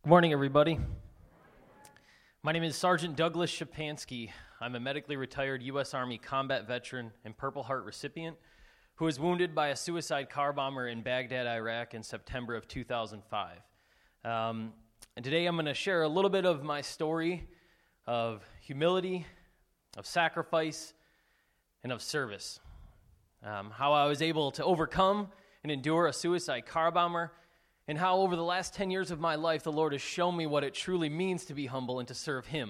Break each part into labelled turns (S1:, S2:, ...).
S1: Good morning, everybody. My name is Sergeant Douglas Shapansky. I'm a medically retired U.S. Army combat veteran and Purple Heart recipient who was wounded by a suicide car bomber in Baghdad, Iraq in September of 2005. And today I'm going to share a little bit of my story of humility, of sacrifice, and of service. How I was able to overcome and endure a suicide car bomber, and how over the last 10 years of my life, the Lord has shown me what it truly means to be humble and to serve Him.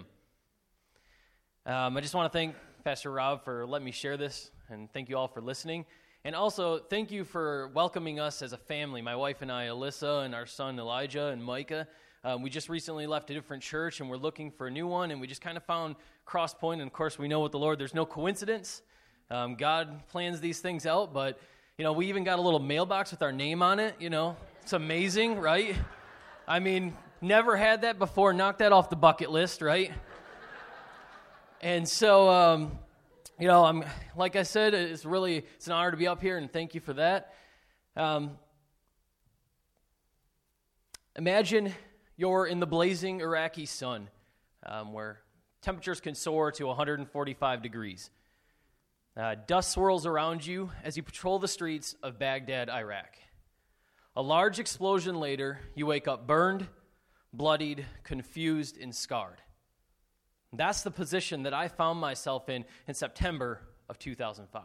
S1: I just want to thank Pastor Rob for letting me share this, and thank you all for listening. And also, thank you for welcoming us as a family. My wife and I, Alyssa, and our son Elijah and Micah. We just recently left a different church, and we're looking for a new one, and we just kind of found Cross Point. And of course, we know with the Lord, there's no coincidence. God plans these things out, but we even got a little mailbox with our name on it. It's amazing, right? I mean, never had that before. Knocked that off the bucket list, right? And so, I'm like I said, it's an honor to be up here, and thank you for that. Imagine you're in the blazing Iraqi sun, where temperatures can soar to 145 degrees. Dust swirls around you as you patrol the streets of Baghdad, Iraq. A large explosion later, you wake up burned, bloodied, confused, and scarred. That's the position that I found myself in September of 2005.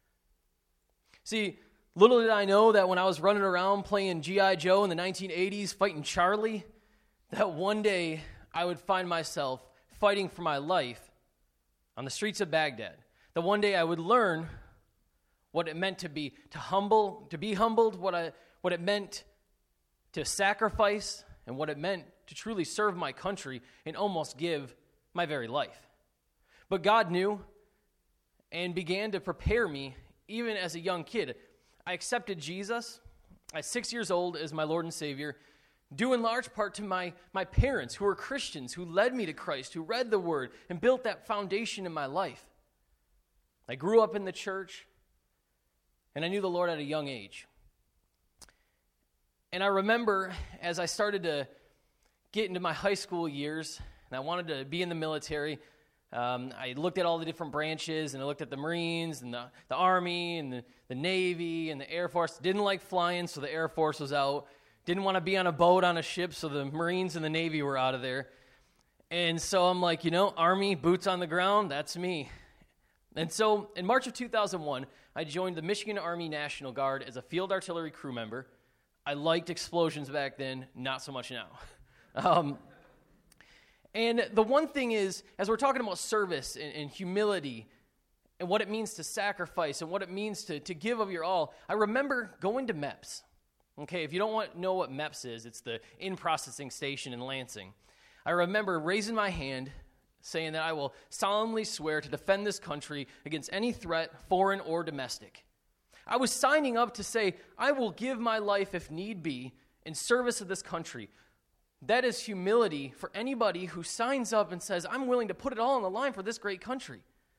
S1: See, little did I know that when I was running around playing G.I. Joe in the 1980s, fighting Charlie, that one day I would find myself fighting for my life on the streets of Baghdad. That one day I would learn what it meant to be humbled, what it meant to sacrifice, and what it meant to truly serve my country and almost give my very life. But God knew and began to prepare me even as a young kid. I accepted Jesus at 6 years old as my Lord and Savior, due in large part to my parents who were Christians, who led me to Christ, who read the Word, and built that foundation in my life. I grew up in the church, and I knew the Lord at a young age. And I remember as I started to get into my high school years, and I wanted to be in the military, I looked at all the different branches, and I looked at the Marines, and the Army, and the Navy, and the Air Force. Didn't like flying, so the Air Force was out. Didn't want to be on a boat on a ship, so the Marines and the Navy were out of there. And so I'm like, Army, boots on the ground, that's me. And so in March of 2001, I joined the Michigan Army National Guard as a field artillery crew member. I liked explosions back then, not so much now. And the one thing is, as we're talking about service and humility and what it means to sacrifice and what it means to give of your all, I remember going to MEPS. Okay, if you don't know what MEPS is, it's the in-processing station in Lansing. I remember raising my hand, saying that I will solemnly swear to defend this country against any threat, foreign or domestic. I was signing up to say, I will give my life if need be in service of this country. That is humility for anybody who signs up and says, I'm willing to put it all on the line for this great country.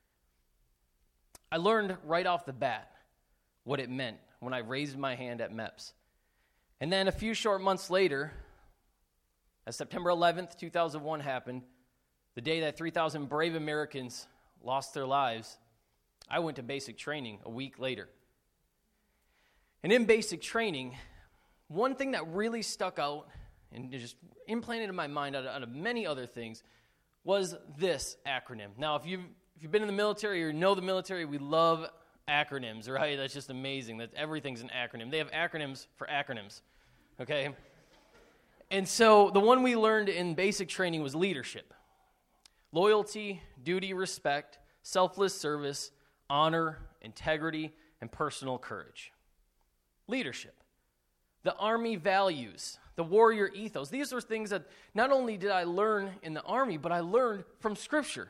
S1: I learned right off the bat what it meant when I raised my hand at MEPS. And then a few short months later, as September 11th, 2001 happened, the day that 3,000 brave Americans lost their lives, I went to basic training a week later. And in basic training, one thing that really stuck out and just implanted in my mind out of many other things was this acronym. Now, if you've been in the military or know the military, we love acronyms, right? That's just amazing that everything's an acronym. They have acronyms for acronyms, okay? And so the one we learned in basic training was leadership. Loyalty, duty, respect, selfless service, honor, integrity, and personal courage. Leadership. The Army values, the warrior ethos. These are things that not only did I learn in the Army, but I learned from Scripture.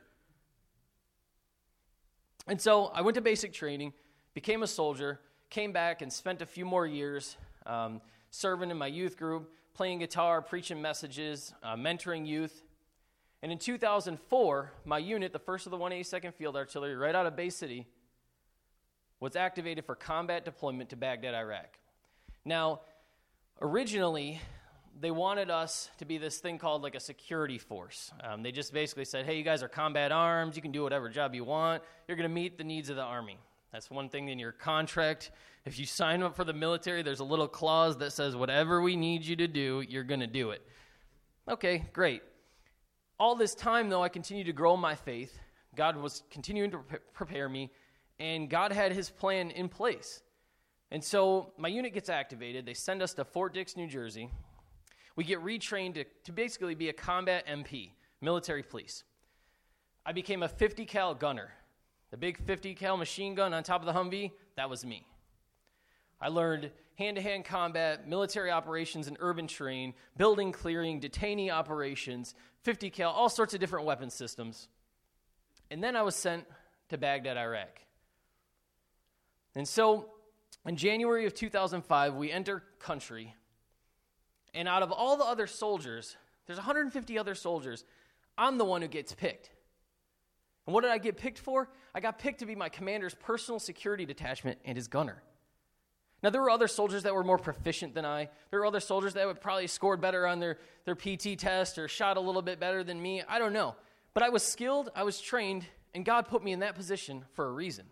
S1: And so I went to basic training, became a soldier, came back and spent a few more years serving in my youth group, playing guitar, preaching messages, mentoring youth. And in 2004, my unit, the 1st of the 182nd Field Artillery, right out of Bay City, was activated for combat deployment to Baghdad, Iraq. Now, originally, they wanted us to be this thing called like a security force. They just basically said, hey, you guys are combat arms. You can do whatever job you want. You're going to meet the needs of the Army. That's one thing in your contract. If you sign up for the military, there's a little clause that says whatever we need you to do, you're going to do it. Okay, great. All this time, though, I continued to grow in my faith. God was continuing to prepare me, and God had his plan in place. And so my unit gets activated. They send us to Fort Dix, New Jersey. We get retrained to basically be a combat MP, military police. I became a 50 cal gunner. The big 50 cal machine gun on top of the Humvee, that was me. I learned hand-to-hand combat, military operations in urban terrain, building clearing, detainee operations, 50 cal, all sorts of different weapon systems. And then I was sent to Baghdad, Iraq. And so in January of 2005, we enter country. And out of all the other soldiers, there's 150 other soldiers, I'm the one who gets picked. And what did I get picked for? I got picked to be my commander's personal security detachment and his gunner. Now, there were other soldiers that were more proficient than I. There were other soldiers that would probably scored better on their PT test or shot a little bit better than me. I don't know. But I was skilled, I was trained, and God put me in that position for a reason.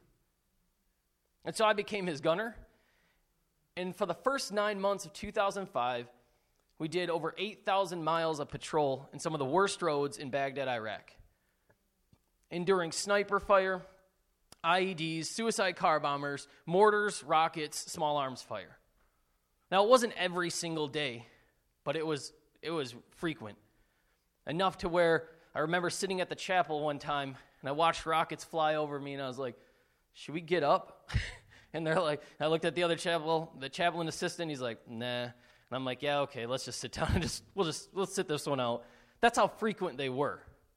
S1: And so I became his gunner. And for the first 9 months of 2005, we did over 8,000 miles of patrol in some of the worst roads in Baghdad, Iraq. Enduring sniper fire, IEDs, suicide car bombers, mortars, rockets, small arms fire. Now, it wasn't every single day, but it was frequent. Enough to where I remember sitting at the chapel one time, and I watched rockets fly over me, and I was like, should we get up? And they're like, I looked at the other chapel, the chaplain assistant, he's like, nah. And I'm like, yeah, okay, let's just sit down and we'll sit this one out. That's how frequent they were.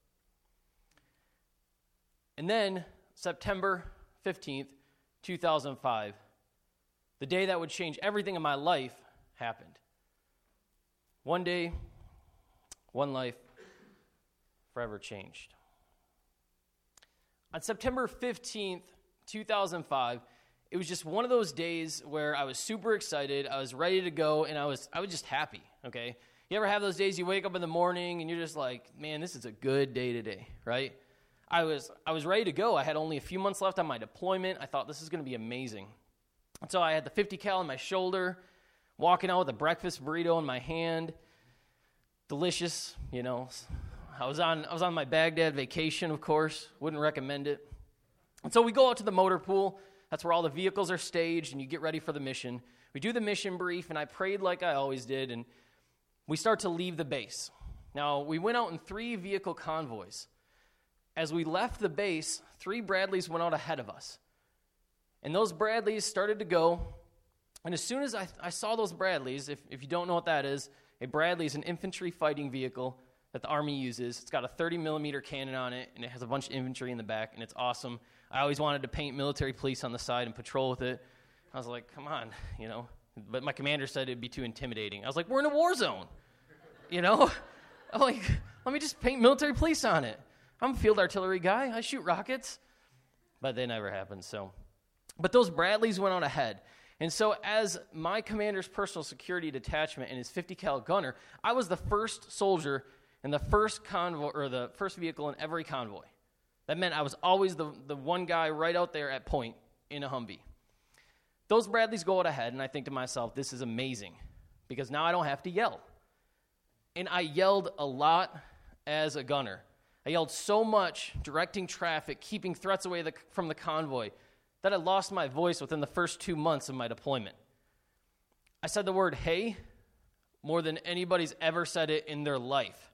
S1: And then September 15th, 2005, the day that would change everything in my life happened. One day, one life, forever changed. On September 15th, 2005, it was just one of those days where I was super excited, I was ready to go, and I was just happy, okay? You ever have those days you wake up in the morning and you're just like, man, this is a good day today, right? I was ready to go. I had only a few months left on my deployment. I thought this is going to be amazing. And so I had the 50 cal on my shoulder, walking out with a breakfast burrito in my hand. Delicious, you know. I was on my Baghdad vacation, of course. Wouldn't recommend it. And so we go out to the motor pool. That's where all the vehicles are staged, and you get ready for the mission. We do the mission brief, and I prayed like I always did, and we start to leave the base. Now, we went out in 3 vehicle convoys. As we left the base, 3 Bradleys went out ahead of us. And those Bradleys started to go, and as soon as I saw those Bradleys, if you don't know what that is, a Bradley is an infantry fighting vehicle that the Army uses. It's got a 30-millimeter cannon on it, and it has a bunch of infantry in the back, and it's awesome. I always wanted to paint military police on the side and patrol with it. I was like, come on, you know. But my commander said it'd be too intimidating. I was like, we're in a war zone, you know. I'm like, let me just paint military police on it. I'm a field artillery guy. I shoot rockets. But they never happened, so. But those Bradleys went out ahead. And so as my commander's personal security detachment and his 50 cal gunner, I was the first soldier in the first convoy, or the first vehicle in every convoy. That meant I was always the one guy right out there at point in a Humvee. Those Bradleys go out ahead, and I think to myself, this is amazing, because now I don't have to yell. And I yelled a lot as a gunner. I yelled so much, directing traffic, keeping threats away from the convoy, that I lost my voice within the first 2 months of my deployment. I said the word hey more than anybody's ever said it in their life.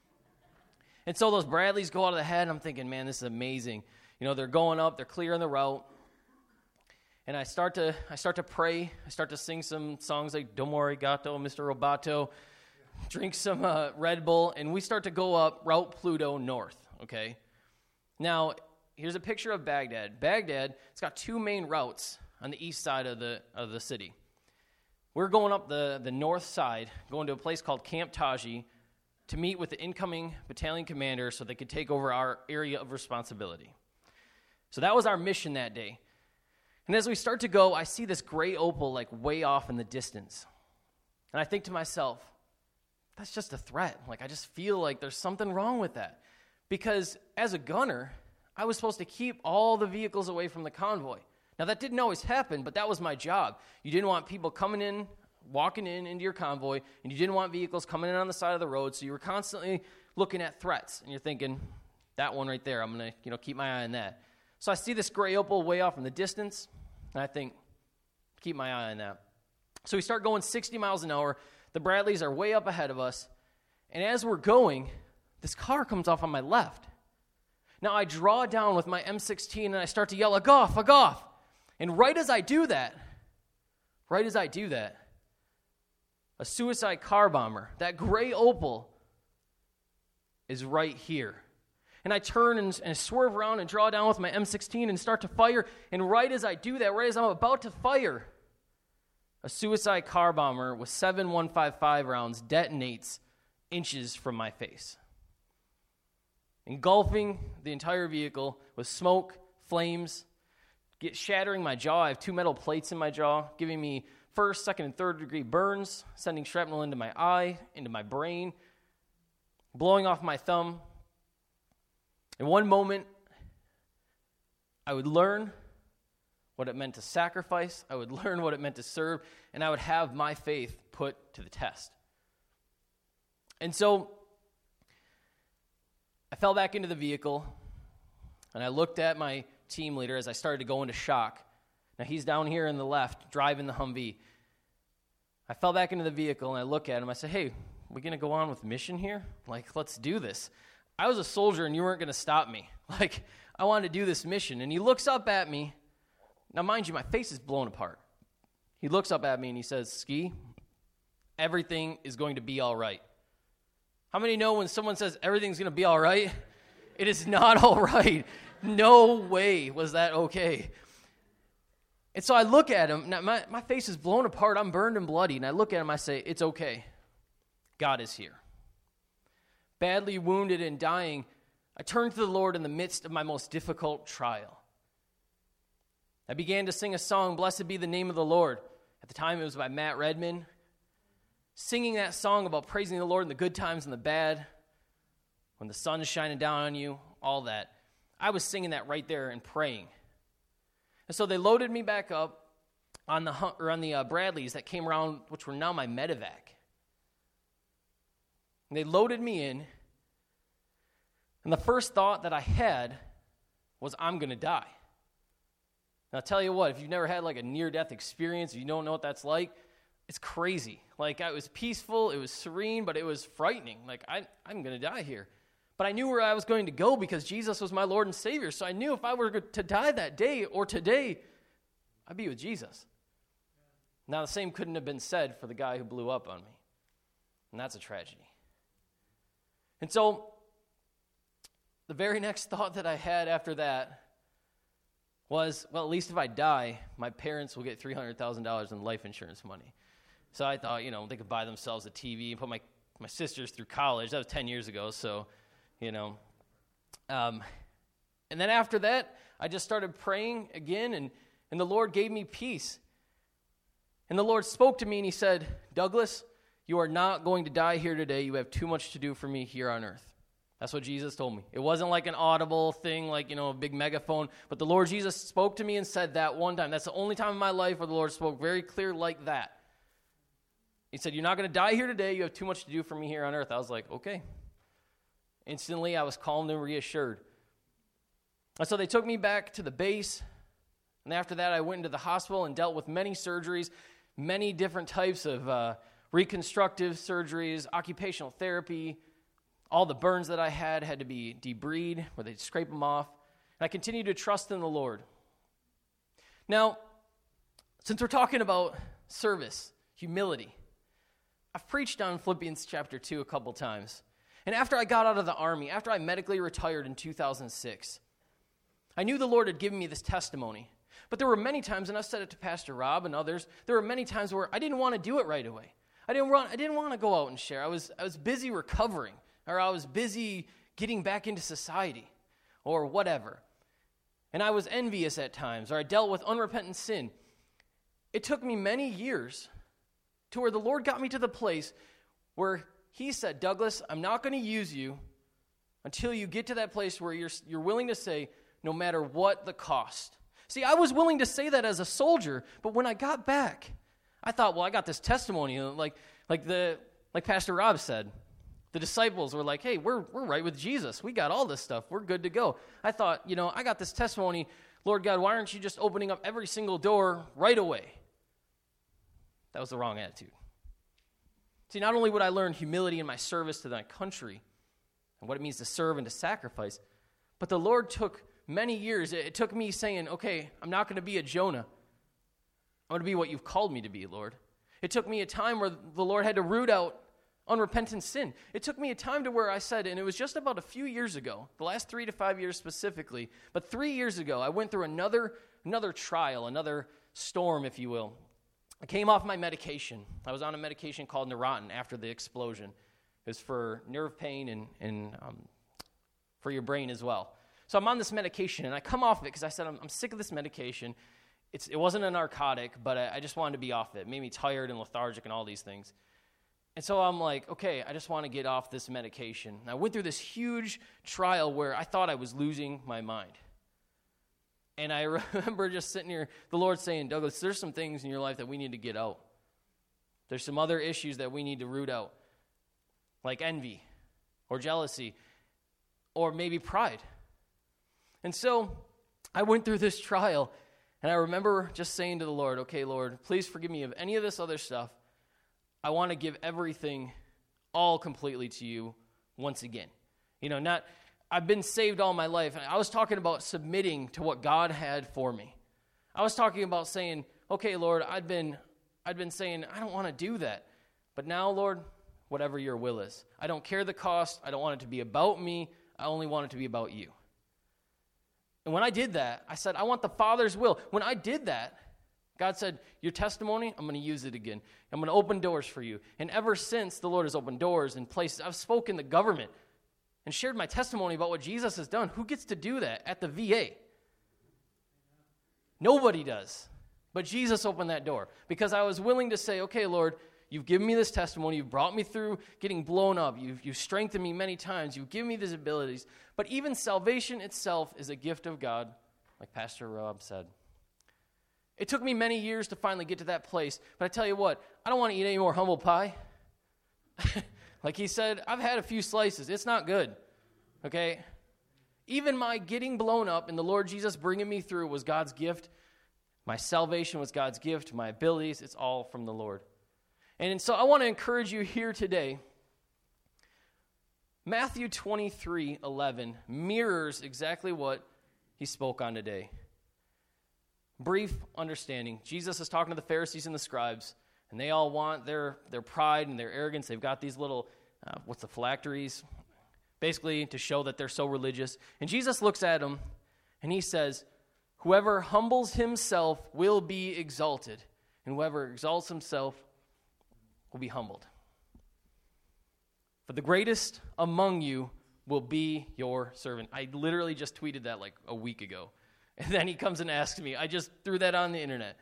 S1: And so those Bradleys go out of the head, and I'm thinking, man, this is amazing. You know, they're going up, they're clearing the route. And I start to pray. I start to sing some songs like Domore Gato, Mr. Roboto, drink some Red Bull, and we start to go up Route Pluto north, okay? Now, here's a picture of Baghdad. Baghdad, it's got 2 main routes on the east side of the city. We're going up the north side, going to a place called Camp Taji, to meet with the incoming battalion commander so they could take over our area of responsibility. So that was our mission that day. And as we start to go, I see this gray opal like way off in the distance. And I think to myself, that's just a threat. Like, I just feel like there's something wrong with that. Because as a gunner, I was supposed to keep all the vehicles away from the convoy. Now, that didn't always happen, but that was my job. You didn't want people coming in, walking into your convoy, and you didn't want vehicles coming in on the side of the road, so you were constantly looking at threats, and you're thinking, that one right there, I'm going to keep my eye on that. So I see this gray Opel way off in the distance, and I think, keep my eye on that. So we start going 60 miles an hour. The Bradleys are way up ahead of us, and as we're going, this car comes off on my left. Now I draw down with my M16, and I start to yell, "A Goff, a Goff!" And right as I do that, a suicide car bomber, that gray Opel, is right here. And I turn and swerve around and draw down with my M16 and start to fire. And right as I do that, right as I'm about to fire, a suicide car bomber with 7 .155 rounds detonates inches from my face, engulfing the entire vehicle with smoke, flames, shattering my jaw. I have 2 metal plates in my jaw, giving me first, second, and third degree burns, sending shrapnel into my eye, into my brain, blowing off my thumb. In one moment, I would learn what it meant to sacrifice, I would learn what it meant to serve, and I would have my faith put to the test. And so, I fell back into the vehicle, and I looked at my team leader as I started to go into shock. Now, he's down here in the left, driving the Humvee. I fell back into the vehicle, and I look at him. I said, "Hey, we going to go on with mission here? Like, let's do this. I was a soldier, and you weren't going to stop me. Like, I wanted to do this mission." And he looks up at me. Now, mind you, my face is blown apart. He looks up at me, and he says, "Ski, everything is going to be all right." How many know when someone says everything's going to be all right? It is not all right. No way was that okay. And so I look at him. Now my face is blown apart. I'm burned and bloody. And I look at him. I say, "It's okay. God is here." Badly wounded and dying, I turned to the Lord in the midst of my most difficult trial. I began to sing a song, "Blessed Be the Name of the Lord." At the time, it was by Matt Redman. Singing that song about praising the Lord in the good times and the bad, when the sun is shining down on you, all that. I was singing that right there and praying. And so they loaded me back up on the Bradleys that came around, which were now my medevac. And they loaded me in, and the first thought that I had was, I'm going to die. And I'll tell you what, if you've never had like a near-death experience, if you don't know what that's like, it's crazy. Like, it was peaceful, it was serene, but it was frightening. Like, I'm going to die here. But I knew where I was going to go because Jesus was my Lord and Savior. So I knew if I were to die that day or today, I'd be with Jesus. Now, the same couldn't have been said for the guy who blew up on me. And that's a tragedy. And so, the very next thought that I had after that was, well, at least if I die, my parents will get $300,000 in life insurance money. So I thought, they could buy themselves a TV and put my sisters through college. That was 10 years ago, so, And then after that, I just started praying again, and the Lord gave me peace. And the Lord spoke to me, and he said, "Douglas, you are not going to die here today. You have too much to do for me here on earth." That's what Jesus told me. It wasn't like an audible thing, like, a big megaphone. But the Lord Jesus spoke to me and said that one time. That's the only time in my life where the Lord spoke very clear like that. He said, "You're not going to die here today. You have too much to do for me here on earth." I was like, okay. Instantly, I was calmed and reassured. And so they took me back to the base. And after that, I went into the hospital and dealt with many surgeries, many different types of reconstructive surgeries, occupational therapy. All the burns that I had to be debrided, where they'd scrape them off. And I continued to trust in the Lord. Now, since we're talking about service, humility, I've preached on Philippians chapter 2 a couple times. And after I got out of the Army, after I medically retired in 2006, I knew the Lord had given me this testimony. But there were many times, and I've said it to Pastor Rob and others, there were many times where I didn't want to do it right away. I didn't want to go out and share. I was busy recovering, or I was busy getting back into society, or whatever. And I was envious at times, or I dealt with unrepentant sin. It took me many years to where the Lord got me to the place where he said, Douglas, I'm not going to use you until you get to that place where you're willing to say, no matter what the cost. See, I was willing to say that as a soldier, but when I got back, I thought, well, I got this testimony, like Pastor Rob said. The disciples were like, hey, we're right with Jesus. We got all this stuff. We're good to go. I thought, I got this testimony. Lord God, why aren't you just opening up every single door right away? That was the wrong attitude. See, not only would I learn humility in my service to my country and what it means to serve and to sacrifice, but the Lord took many years. It took me saying, okay, I'm not going to be a Jonah. I'm going to be what you've called me to be, Lord. It took me a time where the Lord had to root out unrepentant sin. It took me a time to where I said, and it was just about a few years ago, the last 3 to 5 years specifically, but 3 years ago, I went through another trial, another storm, if you will. I came off my medication. I was on a medication called Neurontin after the explosion. It was for nerve pain and for your brain as well. So I'm on this medication, and I come off of it because I said, I'm sick of this medication. It wasn't a narcotic, but I just wanted to be off it. It made me tired and lethargic and all these things. And so I'm like, okay, I just want to get off this medication. And I went through this huge trial where I thought I was losing my mind. And I remember just sitting here, the Lord saying, Douglas, there's some things in your life that we need to get out. There's some other issues that we need to root out, like envy or jealousy or maybe pride. And so I went through this trial, and I remember just saying to the Lord, okay, Lord, please forgive me of any of this other stuff. I want to give everything all completely to you once again. I've been saved all my life. I was talking about submitting to what God had for me. I was talking about saying, okay, Lord, I'd been saying, I don't want to do that. But now, Lord, whatever your will is. I don't care the cost. I don't want it to be about me. I only want it to be about you. And when I did that, I said, I want the Father's will. When I did that, God said, your testimony, I'm going to use it again. I'm going to open doors for you. And ever since, the Lord has opened doors and places. I've spoken to government and shared my testimony about what Jesus has done. Who gets to do that at the VA? Nobody does. But Jesus opened that door because I was willing to say, okay, Lord, you've given me this testimony. You've brought me through getting blown up. You've strengthened me many times. You've given me these abilities. But even salvation itself is a gift of God, like Pastor Rob said. It took me many years to finally get to that place. But I tell you what, I don't want to eat any more humble pie. Like he said, I've had a few slices. It's not good, okay? Even my getting blown up and the Lord Jesus bringing me through was God's gift. My salvation was God's gift. My abilities, it's all from the Lord. And so I want to encourage you here today. Matthew 23:11 mirrors exactly what he spoke on today. Brief understanding. Jesus is talking to the Pharisees and the scribes, and they all want their pride and their arrogance. They've got these little, phylacteries, basically to show that they're so religious. And Jesus looks at them, and he says, whoever humbles himself will be exalted, and whoever exalts himself will be humbled. For the greatest among you will be your servant. I literally just tweeted that like a week ago. And then he comes and asks me. I just threw that on the internet.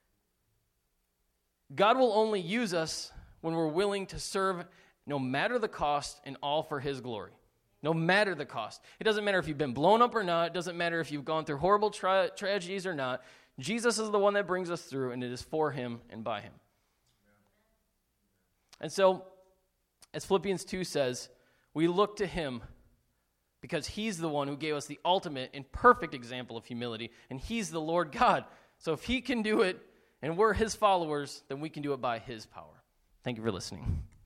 S1: God will only use us when we're willing to serve no matter the cost and all for his glory. No matter the cost. It doesn't matter if you've been blown up or not. It doesn't matter if you've gone through horrible tragedies or not. Jesus is the one that brings us through, and it is for him and by him. And so, as Philippians 2 says, we look to him because he's the one who gave us the ultimate and perfect example of humility, and he's the Lord God. So if he can do it and we're his followers, then we can do it by his power. Thank you for listening.